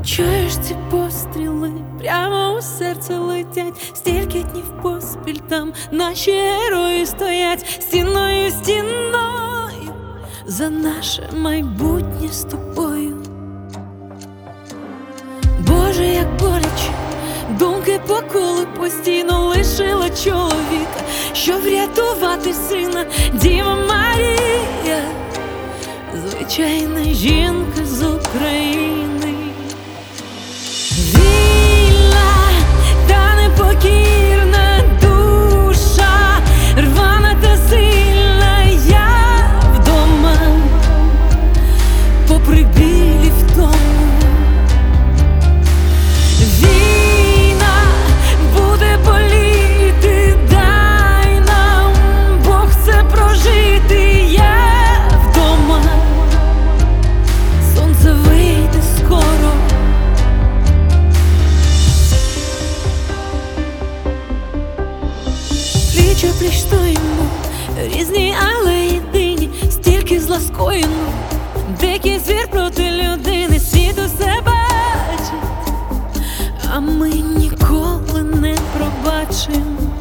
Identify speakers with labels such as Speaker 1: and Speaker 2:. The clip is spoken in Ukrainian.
Speaker 1: Чуєш ці постріли, прямо у серце летять, стільки днів поспіль там наші герої стоять стіною, стіною за наше майбутнє з тобою. Боже, як боляче, думки по колу постійно лишила чоловіка, щоб врятувати сина. Діва Марія, звичайна жінка з України. Вільна та непокірна душа, рвана та сильна, я вдома, попри білі втому. Війна буде боліти, дай нам Бог це прожити, я вдома, сонце вийде скоро. Пліч-о-пліч стоїмо, різні, але єдині, стільки зла скоєно, дикий звір проти людини, світ усе бачить, а ми ніколи не пробачимо.